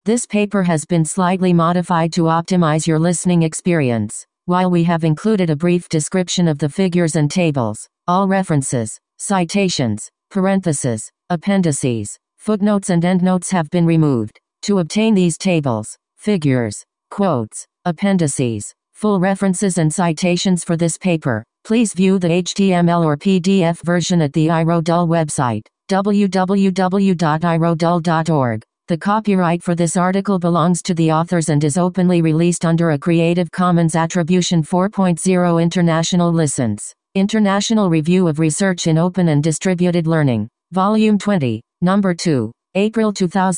This paper has been slightly modified to optimize your listening experience. While we have included a brief description of the figures and tables, all references, citations, parentheses, appendices, footnotes and endnotes have been removed. To obtain these tables, figures, quotes, appendices, full references and citations for this paper, please view the HTML or PDF version at the iRodul website, www.irodul.org. The copyright for this article belongs to the authors and is openly released under a Creative Commons Attribution 4.0 International License. International Review of Research in Open and Distributed Learning. Volume 20, Number 2, April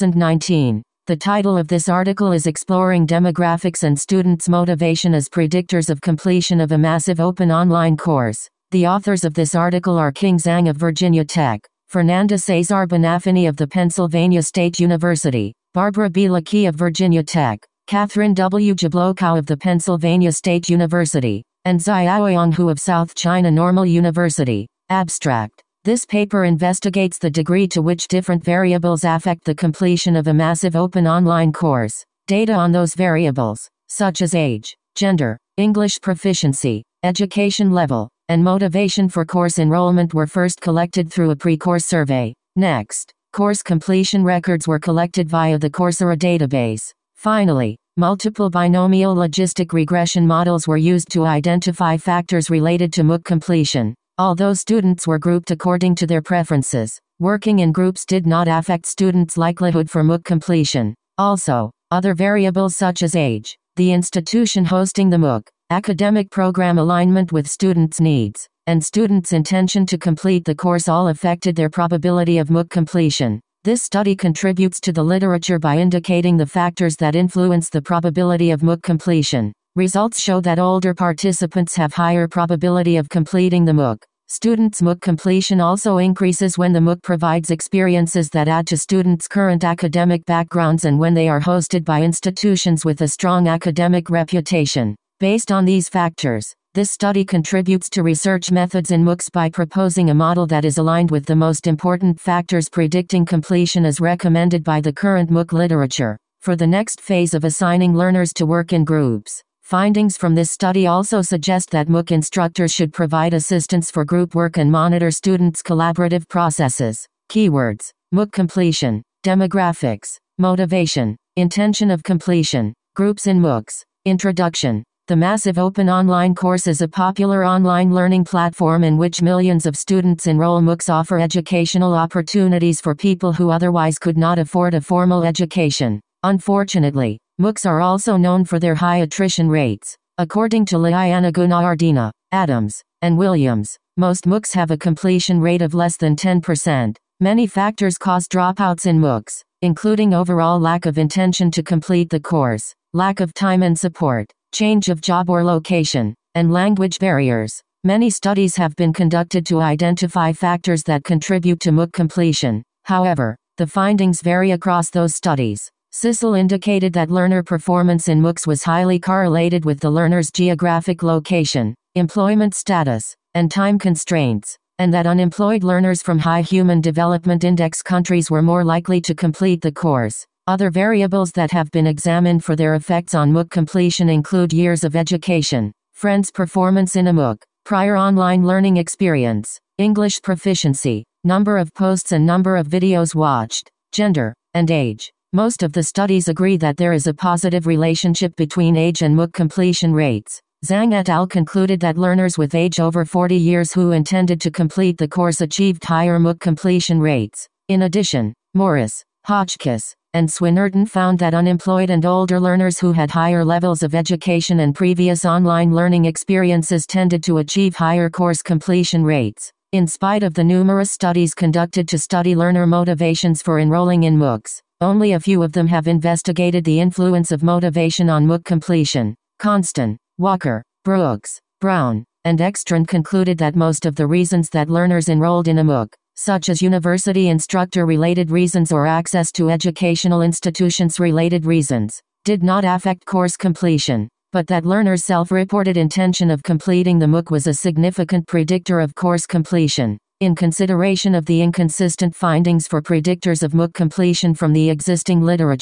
2019. The title of this article is Exploring Demographics and Students' Motivation as Predictors of Completion of a Massive Open Online Course. The authors of this article are King Zhang of Virginia Tech, Fernanda Cesar Bonafini of the Pennsylvania State University, Barbara B. Lackey of Virginia Tech, Catherine W. Jablokow of the Pennsylvania State University, and Xiaoyang Hu of South China Normal University. Abstract. This paper investigates the degree to which different variables affect the completion of a massive open online course. Data on those variables, such as age, gender, English proficiency, education level, and motivation for course enrollment were first collected through a pre-course survey. Next, course completion records were collected via the Coursera database. Finally, multiple binomial logistic regression models were used to identify factors related to MOOC completion. Although students were grouped according to their preferences, working in groups did not affect students' likelihood for MOOC completion. Also, other variables such as age, the institution hosting the MOOC, academic program alignment with students' needs, and students' intention to complete the course all affected their probability of MOOC completion. This study contributes to the literature by indicating the factors that influence the probability of MOOC completion. Results show that older participants have higher probability of completing the MOOC. Students' MOOC completion also increases when the MOOC provides experiences that add to students' current academic backgrounds and when they are hosted by institutions with a strong academic reputation. Based on these factors, this study contributes to research methods in MOOCs by proposing a model that is aligned with the most important factors predicting completion as recommended by the current MOOC literature. For the next phase of assigning learners to work in groups, findings from this study also suggest that MOOC instructors should provide assistance for group work and monitor students' collaborative processes. Keywords: MOOC completion, demographics, motivation, intention of completion, groups in MOOCs. Introduction. The Massive Open Online Course is a popular online learning platform in which millions of students enroll. MOOCs offer educational opportunities for people who otherwise could not afford a formal education. Unfortunately, MOOCs are also known for their high attrition rates. According to Liana Gunardina, Adams, and Williams, most MOOCs have a completion rate of less than 10%. Many factors cause dropouts in MOOCs, including overall lack of intention to complete the course, lack of time and support, change of job or location, and language barriers. Many studies have been conducted to identify factors that contribute to MOOC completion. However, the findings vary across those studies. CISL indicated that learner performance in MOOCs was highly correlated with the learner's geographic location, employment status, and time constraints, and that unemployed learners from high Human Development Index countries were more likely to complete the course. Other variables that have been examined for their effects on MOOC completion include years of education, friends' performance in a MOOC, prior online learning experience, English proficiency, number of posts and number of videos watched, gender, and age. Most of the studies agree that there is a positive relationship between age and MOOC completion rates. Zhang et al. Concluded that learners with age over 40 years who intended to complete the course achieved higher MOOC completion rates. In addition, Morris, Hotchkiss, and Swinnerton found that unemployed and older learners who had higher levels of education and previous online learning experiences tended to achieve higher course completion rates. In spite of the numerous studies conducted to study learner motivations for enrolling in MOOCs, only a few of them have investigated the influence of motivation on MOOC completion. Constant, Walker, Brooks, Brown, and Ekstrand concluded that most of the reasons that learners enrolled in a MOOC, such as university instructor-related reasons or access to educational institutions-related reasons, did not affect course completion, but that learners' self-reported intention of completing the MOOC was a significant predictor of course completion. In consideration of the inconsistent findings for predictors of MOOC completion from the existing literature,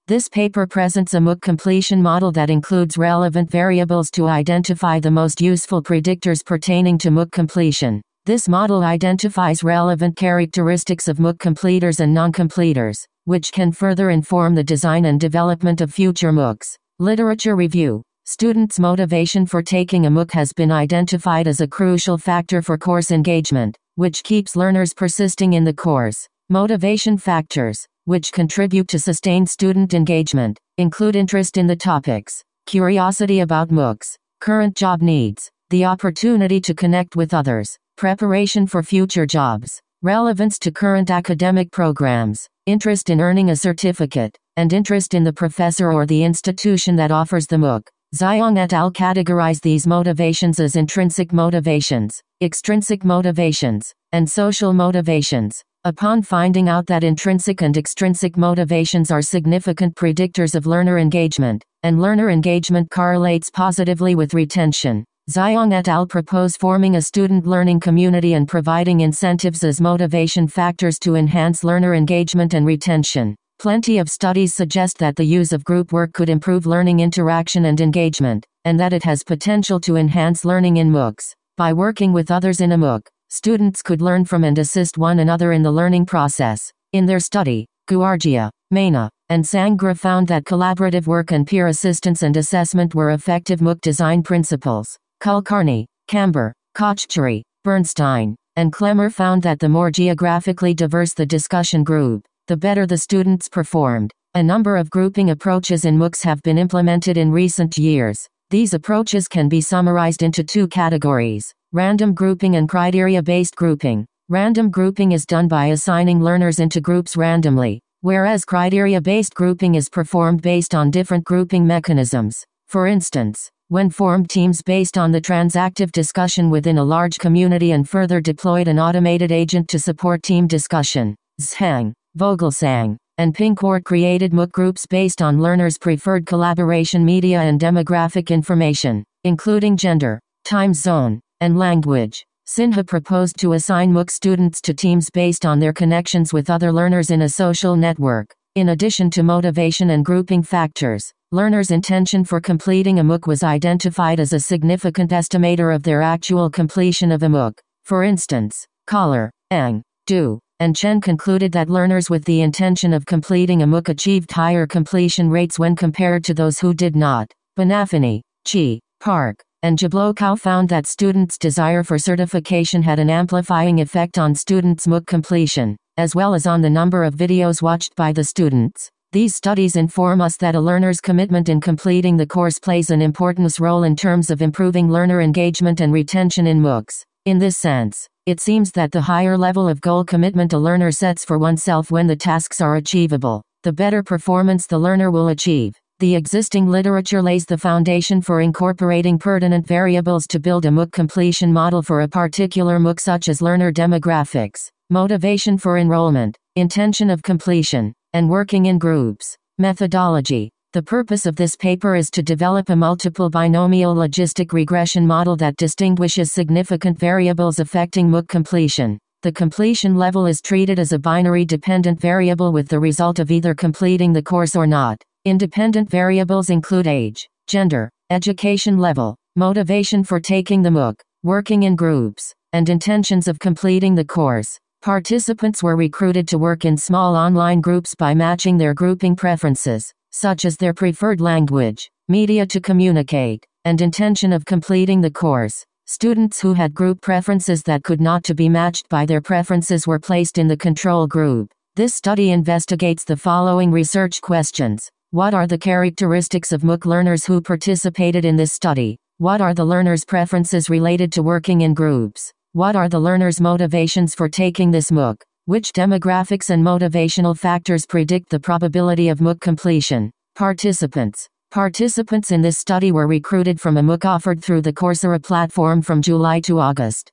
This paper presents a MOOC completion model that includes relevant variables to identify the most useful predictors pertaining to MOOC completion. This model identifies relevant characteristics of MOOC completers and non-completers, which can further inform the design and development of future MOOCs. Literature review. Students' motivation for taking a MOOC has been identified as a crucial factor for course engagement, which keeps learners persisting in the course. Motivation factors, which contribute to sustained student engagement, include interest in the topics, curiosity about MOOCs, current job needs, the opportunity to connect with others, preparation for future jobs, relevance to current academic programs, interest in earning a certificate, and interest in the professor or the institution that offers the MOOC. Xiong et al. Categorize these motivations as intrinsic motivations, extrinsic motivations, and social motivations. Upon finding out that intrinsic and extrinsic motivations are significant predictors of learner engagement, and learner engagement correlates positively with retention, Xiong et al. Propose forming a student learning community and providing incentives as motivation factors to enhance learner engagement and retention. Plenty of studies suggest that the use of group work could improve learning interaction and engagement, and that it has potential to enhance learning in MOOCs. By working with others in a MOOC, students could learn from and assist one another in the learning process. In their study, Guargia, Mena, and Sangra found that collaborative work and peer assistance and assessment were effective MOOC design principles. Kulkarni, Camber, Kochchari, Bernstein, and Klemmer found that the more geographically diverse the discussion group, the better the students performed. A number of grouping approaches in MOOCs have been implemented in recent years. These approaches can be summarized into two categories: random grouping and criteria-based grouping. Random grouping is done by assigning learners into groups randomly, whereas criteria-based grouping is performed based on different grouping mechanisms. For instance, when formed teams based on the transactive discussion within a large community and further deployed an automated agent to support team discussion. Zhang, Vogelsang, and Pincourt created MOOC groups based on learners' preferred collaboration media and demographic information, including gender, time zone, and language. Sinha proposed to assign MOOC students to teams based on their connections with other learners in a social network. In addition to motivation and grouping factors, learners' intention for completing a MOOC was identified as a significant estimator of their actual completion of a MOOC. For instance, Collar, Ang, Du, and Chen concluded that learners with the intention of completing a MOOC achieved higher completion rates when compared to those who did not. Bonafini, Chi, Park, and Jablokau found that students' desire for certification had an amplifying effect on students' MOOC completion, as well as on the number of videos watched by the students. These studies inform us that a learner's commitment in completing the course plays an important role in terms of improving learner engagement and retention in MOOCs. In this sense, it seems that the higher level of goal commitment a learner sets for oneself when the tasks are achievable, the better performance the learner will achieve. The existing literature lays the foundation for incorporating pertinent variables to build a MOOC completion model for a particular MOOC, such as learner demographics, motivation for enrollment, intention of completion, and working in groups. Methodology. The purpose of this paper is to develop a multiple binomial logistic regression model that distinguishes significant variables affecting MOOC completion. The completion level is treated as a binary dependent variable with the result of either completing the course or not. Independent variables include age, gender, education level, motivation for taking the MOOC, working in groups, and intentions of completing the course. Participants were recruited to work in small online groups by matching their grouping preferences, such as their preferred language, media to communicate, and intention of completing the course. Students who had group preferences that could not to be matched by their preferences were placed in the control group. This study investigates the following research questions. What are the characteristics of MOOC learners who participated in this study? What are the learners' preferences related to working in groups? What are the learners' motivations for taking this MOOC? Which demographics and motivational factors predict the probability of MOOC completion? Participants. Participants in this study were recruited from a MOOC offered through the Coursera platform from July to August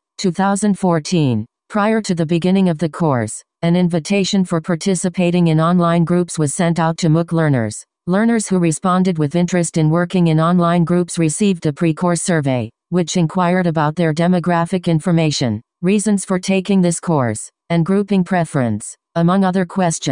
2014. Prior to the beginning of the course, an invitation for participating in online groups was sent out to MOOC learners. Learners who responded with interest in working in online groups received a pre-course survey, which inquired about their demographic information, reasons for taking this course, and grouping preference. Among other questions,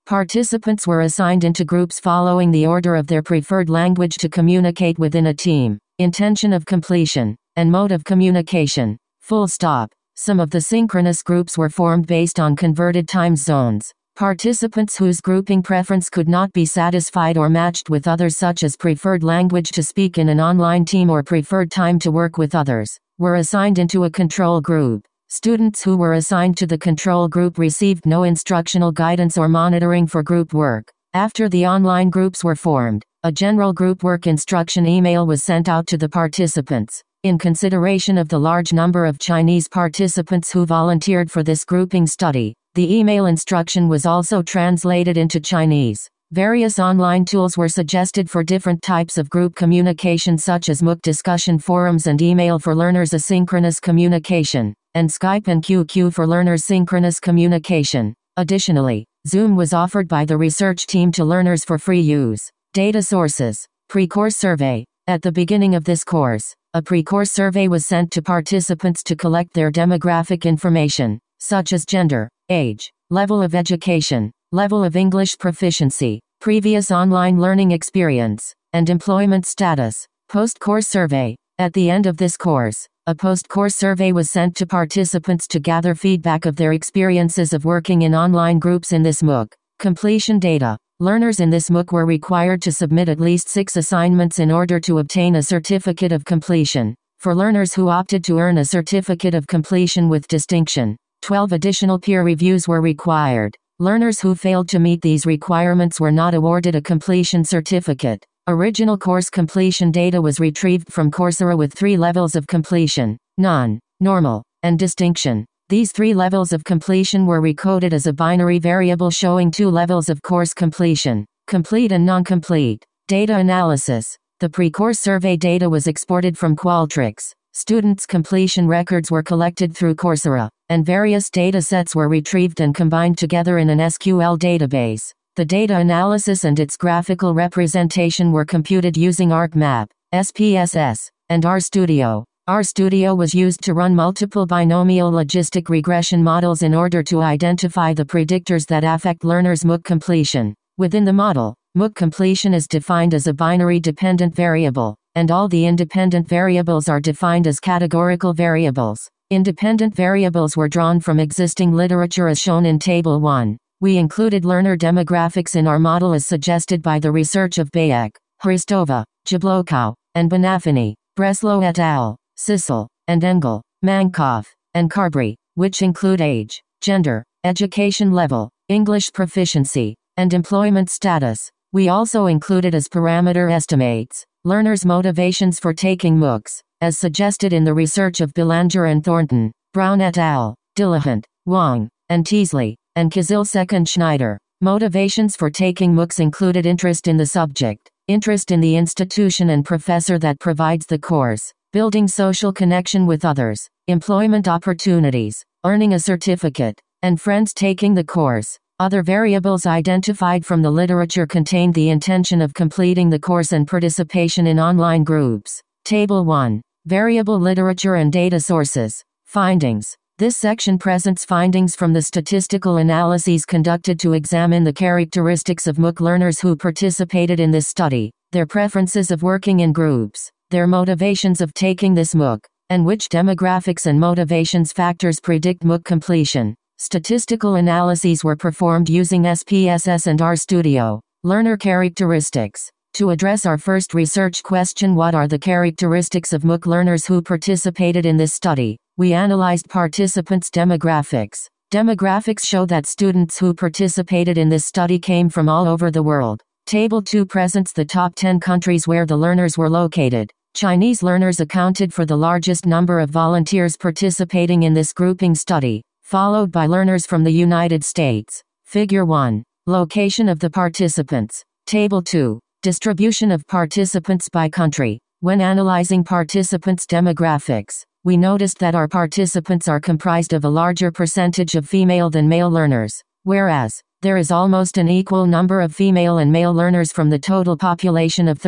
Participants were assigned into groups following the order of their preferred language to communicate within a team, intention of completion, and mode of communication. Full stop. Some of the synchronous groups were formed based on converted time zones. Participants whose grouping preference could not be satisfied or matched with others, such as preferred language to speak in an online team or preferred time to work with others, were assigned into a control group. Students who were assigned to the control group received no instructional guidance or monitoring for group work. After the online groups were formed, a general group work instruction email was sent out to the participants. In consideration of the large number of Chinese participants who volunteered for this grouping study, the email instruction was also translated into Chinese. Various online tools were suggested for different types of group communication, such as MOOC discussion forums and email for learners asynchronous communication, and Skype and QQ for learners synchronous communication. Additionally, Zoom was offered by the research team to learners for free use. Data sources. Pre-course survey. At the beginning of this course, a pre-course survey was sent to participants to collect their demographic information, such as gender, age, level of education, level of English proficiency, previous online learning experience, and employment status. Post-course survey. At the end of this course, a post-course survey was sent to participants to gather feedback of their experiences of working in online groups in this MOOC. Completion data. Learners in this MOOC were required to submit at least 6 assignments in order to obtain a certificate of completion. For learners who opted to earn a certificate of completion with distinction, 12 additional peer reviews were required. Learners who failed to meet these requirements were not awarded a completion certificate. Original course completion data was retrieved from Coursera with 3 levels of completion: none, normal, and distinction. These 3 levels of completion were recoded as a binary variable showing 2 levels of course completion: complete and non-complete. Data analysis. The pre-course survey data was exported from Qualtrics. Students' completion records were collected through Coursera, and various data sets were retrieved and combined together in an SQL database. The data analysis and its graphical representation were computed using ArcMap, SPSS, and RStudio. RStudio was used to run multiple binomial logistic regression models in order to identify the predictors that affect learners' MOOC completion. Within the model, MOOC completion is defined as a binary dependent variable, and all the independent variables are defined as categorical variables. Independent variables were drawn from existing literature as shown in Table 1. We included learner demographics in our model as suggested by the research of Bayek, Hristova, Jabloko, and Bonafini, Breslow et al., Sissel, and Engel, Mankoff, and Carbry, which include age, gender, education level, English proficiency, and employment status. We also included as parameter estimates learners' motivations for taking MOOCs, as suggested in the research of Belanger and Thornton, Brown et al., Diligent, Wang, and Teasley, and Kizilsek and Schneider. Motivations for taking MOOCs included interest in the subject, interest in the institution and professor that provides the course, building social connection with others, employment opportunities, earning a certificate, and friends taking the course. Other variables identified from the literature contained the intention of completing the course and participation in online groups. Table 1. Variable literature and data sources. Findings. This section presents findings from the statistical analyses conducted to examine the characteristics of MOOC learners who participated in this study, their preferences of working in groups, their motivations of taking this MOOC, and which demographics and motivations factors predict MOOC completion. Statistical analyses were performed using SPSS and RStudio. Learner characteristics. To address our first research question, what are the characteristics of MOOC learners who participated in this study? We analyzed participants' demographics. Demographics show that students who participated in this study came from all over the world. Table 2 presents the top 10 countries where the learners were located. Chinese learners accounted for the largest number of volunteers participating in this grouping study, followed by learners from the United States. Figure 1. Location of the participants. Table 2. Distribution of participants by country. When analyzing participants' demographics, we noticed that our participants are comprised of a larger percentage of female than male learners, whereas there is almost an equal number of female and male learners from the total population of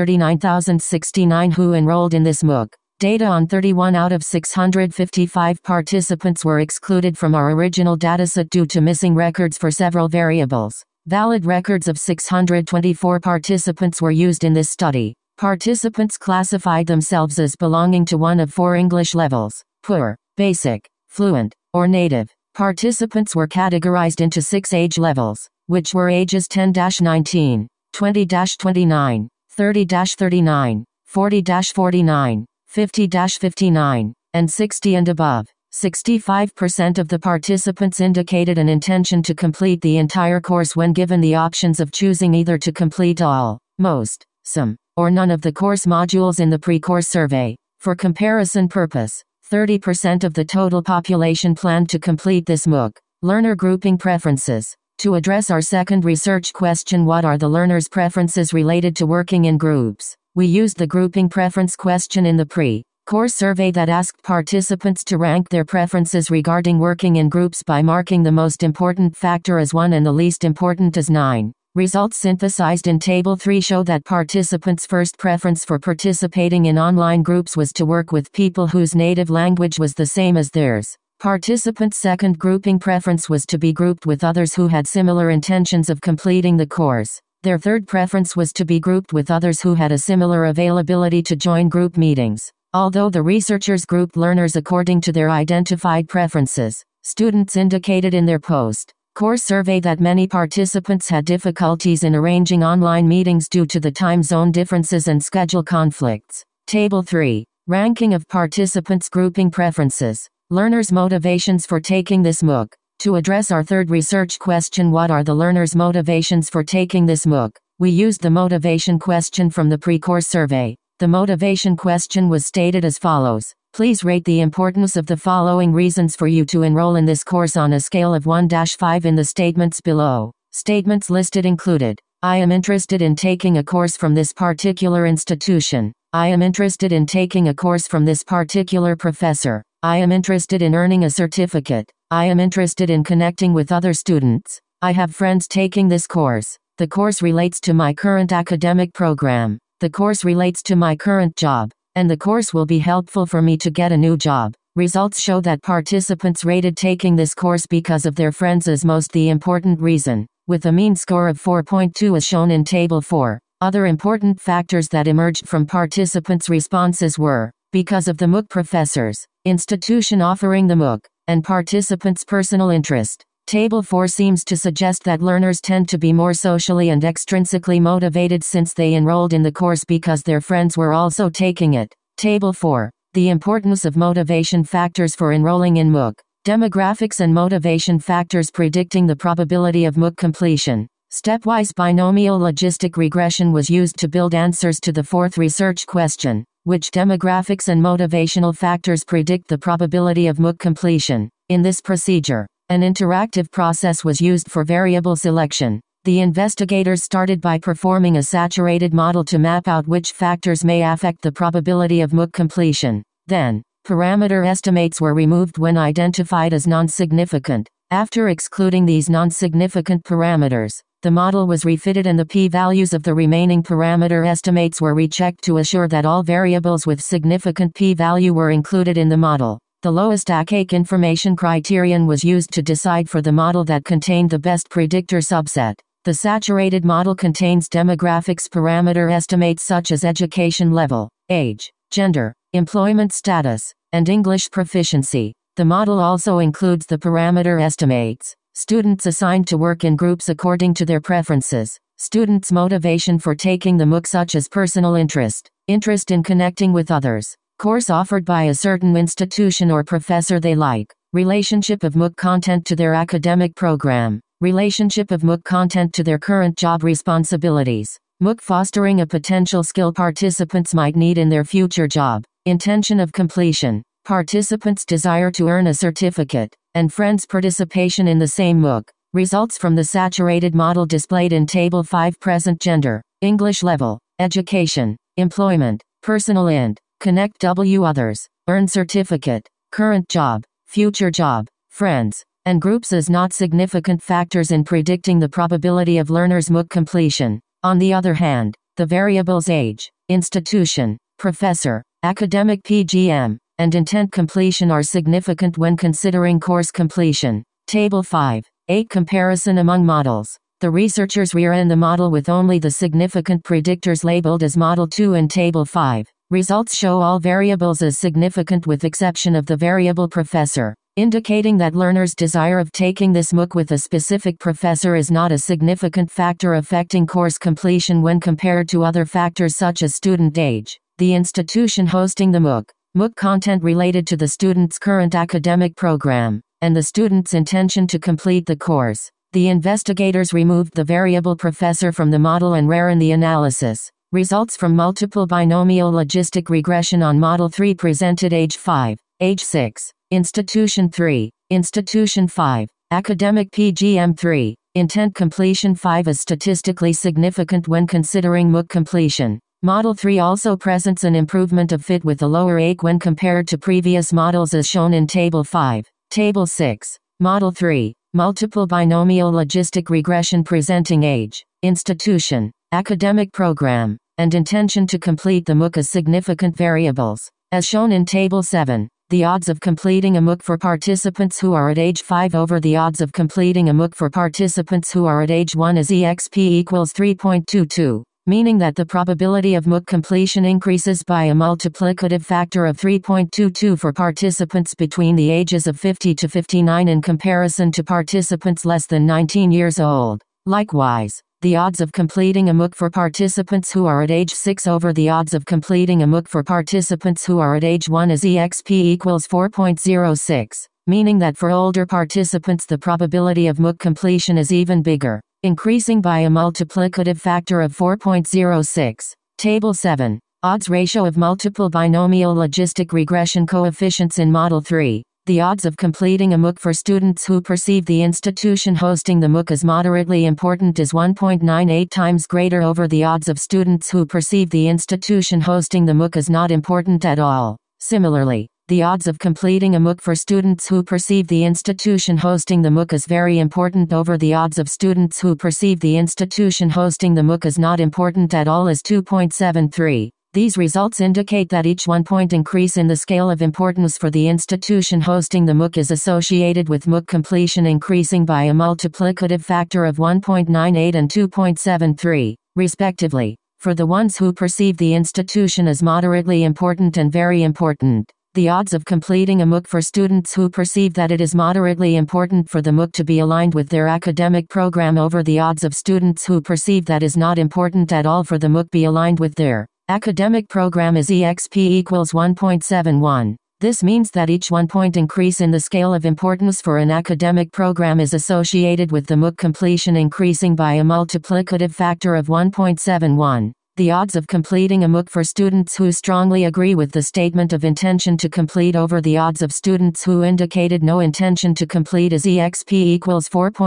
39,069 who enrolled in this MOOC. Data on 31 out of 655 participants were excluded from our original dataset due to missing records for several variables. Valid records of 624 participants were used in this study. Participants classified themselves as belonging to one of 4 English levels: poor, basic, fluent, or native. Participants were categorized into 6 age levels, which were ages 10-19, 20-29, 30-39, 40-49, 50-59, and 60 and above. 65% of the participants indicated an intention to complete the entire course when given the options of choosing either to complete all, most, some, or none of the course modules in the pre-course survey. For comparison purpose, 30% of the total population planned to complete this MOOC. Learner grouping preferences. To address our second research question, what are the learners' preferences related to working in groups? We used the grouping preference question in the pre-course survey that asked participants to rank their preferences regarding working in groups by marking the most important factor as 1 and the least important as 9. Results synthesized in Table 3 show that participants' first preference for participating in online groups was to work with people whose native language was the same as theirs. Participants' second grouping preference was to be grouped with others who had similar intentions of completing the course. Their third preference was to be grouped with others who had a similar availability to join group meetings. Although the researchers grouped learners according to their identified preferences, students indicated in their post-course survey that many participants had difficulties in arranging online meetings due to the time zone differences and schedule conflicts. Table 3. Ranking of participants' grouping preferences. Learners' motivations for taking this MOOC. To address our third research question, what are the learners' motivations for taking this MOOC? We used the motivation question from the pre-course survey. The motivation question was stated as follows. Please rate the importance of the following reasons for you to enroll in this course on a scale of 1-5 in the statements below. Statements listed included: I am interested in taking a course from this particular institution. I am interested in taking a course from this particular professor. I am interested in earning a certificate. I am interested in connecting with other students. I have friends taking this course. The course relates to my current academic program. The course relates to my current job. And the course will be helpful for me to get a new job. Results show that participants rated taking this course because of their friends as most the important reason, with a mean score of 4.2 as shown in Table 4. Other important factors that emerged from participants' responses were because of the MOOC professors, institution offering the MOOC, and participants' personal interest. Table 4 seems to suggest that learners tend to be more socially and extrinsically motivated since they enrolled in the course because their friends were also taking it. Table 4. The importance of motivation factors for enrolling in MOOC. Demographics and motivation factors predicting the probability of MOOC completion. Stepwise binomial logistic regression was used to build answers to the fourth research question, which demographics and motivational factors predict the probability of MOOC completion. In this procedure, an interactive process was used for variable selection. The investigators started by performing a saturated model to map out which factors may affect the probability of MOOC completion. Then, parameter estimates were removed when identified as non-significant. After excluding these non-significant parameters, the model was refitted and the p-values of the remaining parameter estimates were rechecked to assure that all variables with significant p-value were included in the model. The lowest ACAIC information criterion was used to decide for the model that contained the best predictor subset. The saturated model contains demographics parameter estimates such as education level, age, gender, employment status, and English proficiency. The model also includes the parameter estimates. Students assigned to work in groups according to their preferences. Students' motivation for taking the MOOC such as personal interest, interest in connecting with others, course offered by a certain institution or professor they like, relationship of MOOC content to their academic program, relationship of MOOC content to their current job responsibilities, MOOC fostering a potential skill participants might need in their future job, intention of completion, participants' desire to earn a certificate, and friends' participation in the same MOOC. Results from the saturated model displayed in Table 5. Present gender, English level, education, employment, personal int, connect W others, earn certificate, current job, future job, friends, and groups as not significant factors in predicting the probability of learners' MOOC completion. On the other hand, the variables age, institution, professor, academic PGM, and intent completion are significant when considering course completion. Table 5. 8. Comparison among models. The researchers reran the model with only the significant predictors labeled as Model 2 in Table 5. Results show all variables as significant with exception of the variable professor, indicating that learners' desire of taking this MOOC with a specific professor is not a significant factor affecting course completion when compared to other factors such as student age, the institution hosting the MOOC, MOOC content related to the student's current academic program, and the student's intention to complete the course. The investigators removed the variable professor from the model and ran the analysis. Results from multiple binomial logistic regression on Model 3 presented Age 5, Age 6, Institution 3, Institution 5, Academic PGM 3, Intent completion 5 is statistically significant when considering MOOC completion. Model 3 also presents an improvement of fit with a lower AQ when compared to previous models as shown in Table 5. Table 6. Model 3. Multiple binomial logistic regression presenting age, institution, academic program, and intention to complete the MOOC as significant variables. As shown in Table 7, the odds of completing a MOOC for participants who are at age 5 over the odds of completing a MOOC for participants who are at age 1 is EXP equals 3.22, meaning that the probability of MOOC completion increases by a multiplicative factor of 3.22 for participants between the ages of 50 to 59 in comparison to participants less than 19 years old. Likewise, the odds of completing a MOOC for participants who are at age 6 over the odds of completing a MOOC for participants who are at age 1 is EXP equals 4.06, meaning that for older participants the probability of MOOC completion is even bigger, increasing by a multiplicative factor of 4.06. Table 7. Odds ratio of multiple binomial logistic regression coefficients in Model 3. The odds of completing a MOOC for students who perceive the institution hosting the MOOC as moderately important is 1.98 times greater over the odds of students who perceive the institution hosting the MOOC as not important at all. Similarly, the odds of completing a MOOC for students who perceive the institution hosting the MOOC as very important over the odds of students who perceive the institution hosting the MOOC as not important at all is 2.73. These results indicate that each 1-point increase in the scale of importance for the institution hosting the MOOC is associated with MOOC completion increasing by a multiplicative factor of 1.98 and 2.73, respectively, for the ones who perceive the institution as moderately important and very important. The odds of completing a MOOC for students who perceive that it is moderately important for the MOOC to be aligned with their academic program over the odds of students who perceive that is not important at all for the MOOC be aligned with their academic program is EXP equals 1.71. This means that each 1-point increase in the scale of importance for an academic program is associated with the MOOC completion increasing by a multiplicative factor of 1.71. The odds of completing a MOOC for students who strongly agree with the statement of intention to complete over the odds of students who indicated no intention to complete is EXP equals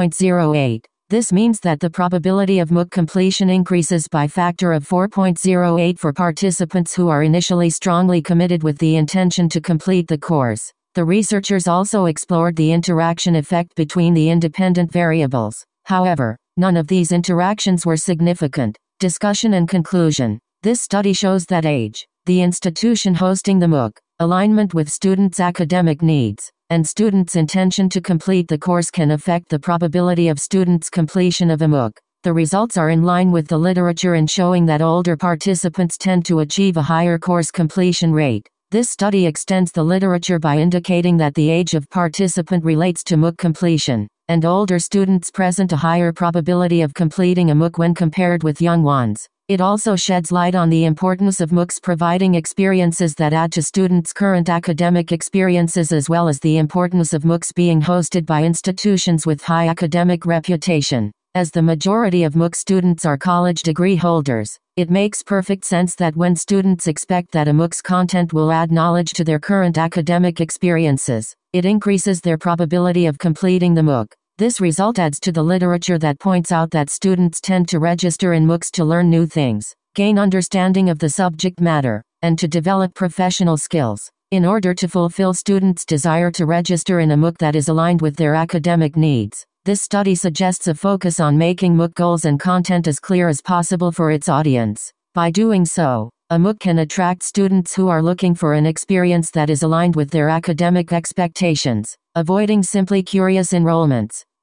4.08. This means that the probability of MOOC completion increases by factor of 4.08 for participants who are initially strongly committed with the intention to complete the course. The researchers also explored the interaction effect between the independent variables. However, none of these interactions were significant. Discussion and conclusion. This study shows that age, the institution hosting the MOOC, alignment with students' academic needs, and students' intention to complete the course can affect the probability of students' completion of a MOOC. The results are in line with the literature in showing that older participants tend to achieve a higher course completion rate. This study extends the literature by indicating that the age of participant relates to MOOC completion, and older students present a higher probability of completing a MOOC when compared with young ones. It also sheds light on the importance of MOOCs providing experiences that add to students' current academic experiences as well as the importance of MOOCs being hosted by institutions with high academic reputation. As the majority of MOOC students are college degree holders, it makes perfect sense that when students expect that a MOOC's content will add knowledge to their current academic experiences, it increases their probability of completing the MOOC. This result adds to the literature that points out that students tend to register in MOOCs to learn new things, gain understanding of the subject matter, and to develop professional skills. In order to fulfill students' desire to register in a MOOC that is aligned with their academic needs, this study suggests a focus on making MOOC goals and content as clear as possible for its audience. By doing so, a MOOC can attract students who are looking for an experience that is aligned with their academic expectations, avoiding simply curious enrollments.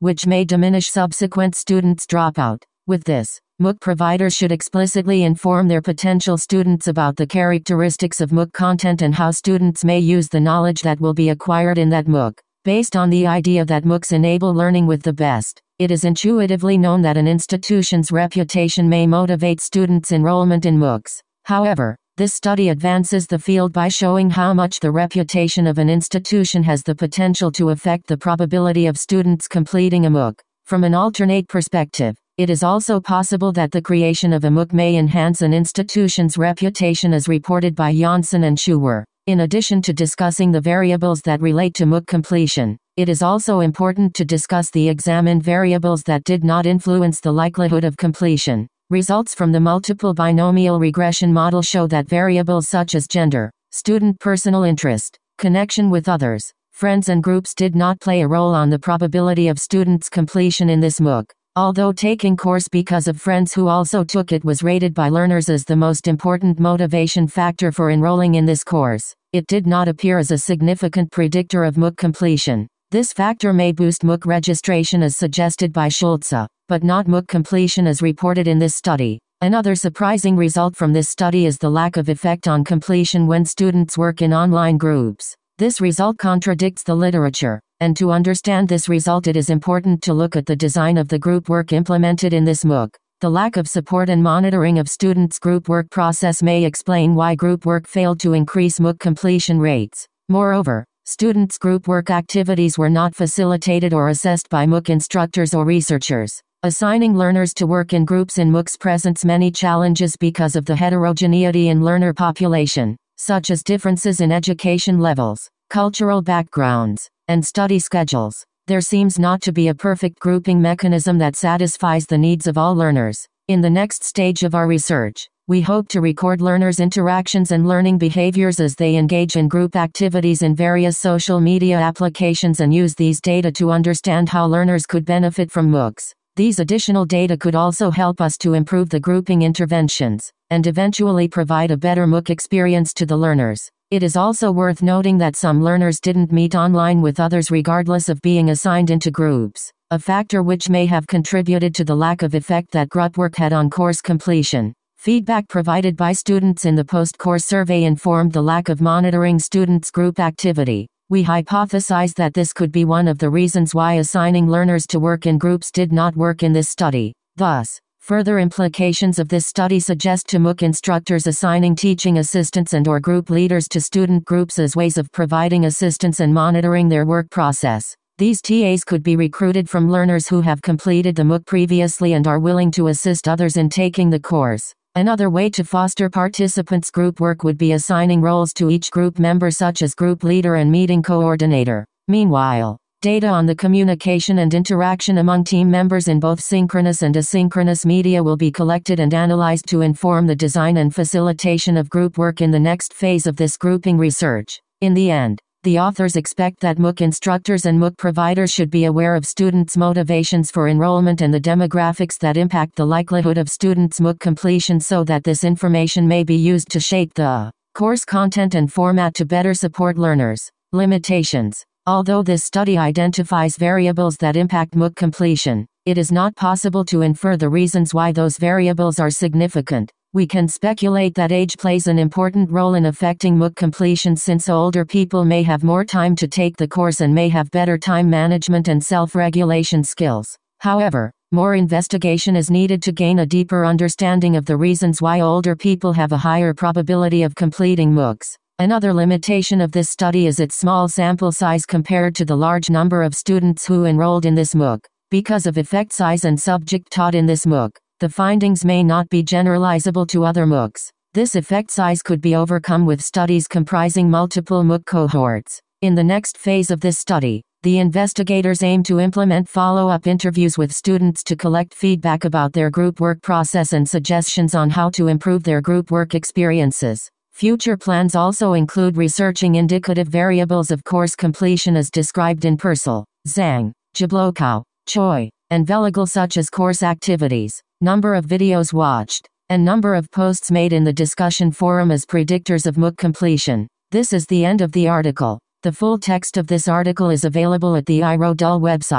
which may diminish subsequent students' dropout. With this, MOOC providers should explicitly inform their potential students about the characteristics of MOOC content and how students may use the knowledge that will be acquired in that MOOC. Based on the idea that MOOCs enable learning with the best, it is intuitively known that an institution's reputation may motivate students' enrollment in MOOCs. However, this study advances the field by showing how much the reputation of an institution has the potential to affect the probability of students completing a MOOC. From an alternate perspective, it is also possible that the creation of a MOOC may enhance an institution's reputation, as reported by Janssen and Schuwer. In addition to discussing the variables that relate to MOOC completion, it is also important to discuss the examined variables that did not influence the likelihood of completion. Results from the multiple binomial regression model show that variables such as gender, student personal interest, connection with others, friends and groups did not play a role on the probability of students' completion in this MOOC. Although taking course because of friends who also took it was rated by learners as the most important motivation factor for enrolling in this course, it did not appear as a significant predictor of MOOC completion. This factor may boost MOOC registration as suggested by Schulze, but not MOOC completion as reported in this study. Another surprising result from this study is the lack of effect on completion when students work in online groups. This result contradicts the literature, and to understand this result it is important to look at the design of the group work implemented in this MOOC. The lack of support and monitoring of students' group work process may explain why group work failed to increase MOOC completion rates. Moreover, students' group work activities were not facilitated or assessed by MOOC instructors or researchers. Assigning learners to work in groups in MOOCs presents many challenges because of the heterogeneity in learner population, such as differences in education levels, cultural backgrounds, and study schedules. There seems not to be a perfect grouping mechanism that satisfies the needs of all learners. In the next stage of our research, we hope to record learners' interactions and learning behaviors as they engage in group activities in various social media applications and use these data to understand how learners could benefit from MOOCs. These additional data could also help us to improve the grouping interventions, and eventually provide a better MOOC experience to the learners. It is also worth noting that some learners didn't meet online with others regardless of being assigned into groups, a factor which may have contributed to the lack of effect that group work had on course completion. Feedback provided by students in the post-course survey informed the lack of monitoring students' group activity. We hypothesize that this could be one of the reasons why assigning learners to work in groups did not work in this study. Thus, further implications of this study suggest to MOOC instructors assigning teaching assistants and/or group leaders to student groups as ways of providing assistance and monitoring their work process. These TAs could be recruited from learners who have completed the MOOC previously and are willing to assist others in taking the course. Another way to foster participants' group work would be assigning roles to each group member, such as group leader and meeting coordinator. Meanwhile, data on the communication and interaction among team members in both synchronous and asynchronous media will be collected and analyzed to inform the design and facilitation of group work in the next phase of this grouping research. In the end, the authors expect that MOOC instructors and MOOC providers should be aware of students' motivations for enrollment and the demographics that impact the likelihood of students' MOOC completion, so that this information may be used to shape the course content and format to better support learners. Limitations. Although this study identifies variables that impact MOOC completion, it is not possible to infer the reasons why those variables are significant. We can speculate that age plays an important role in affecting MOOC completion, since older people may have more time to take the course and may have better time management and self-regulation skills. However, more investigation is needed to gain a deeper understanding of the reasons why older people have a higher probability of completing MOOCs. Another limitation of this study is its small sample size compared to the large number of students who enrolled in this MOOC. Because of effect size and subject taught in this MOOC, the findings may not be generalizable to other MOOCs. This effect size could be overcome with studies comprising multiple MOOC cohorts. In the next phase of this study, the investigators aim to implement follow-up interviews with students to collect feedback about their group work process and suggestions on how to improve their group work experiences. Future plans also include researching indicative variables of course completion as described in Purcell, Zhang, Jabloko, Choi, and Veligal, such as course activities, number of videos watched, and number of posts made in the discussion forum as predictors of MOOC completion. This is the end of the article. The full text of this article is available at the IRODUL website.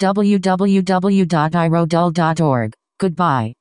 www.irodul.org. Goodbye.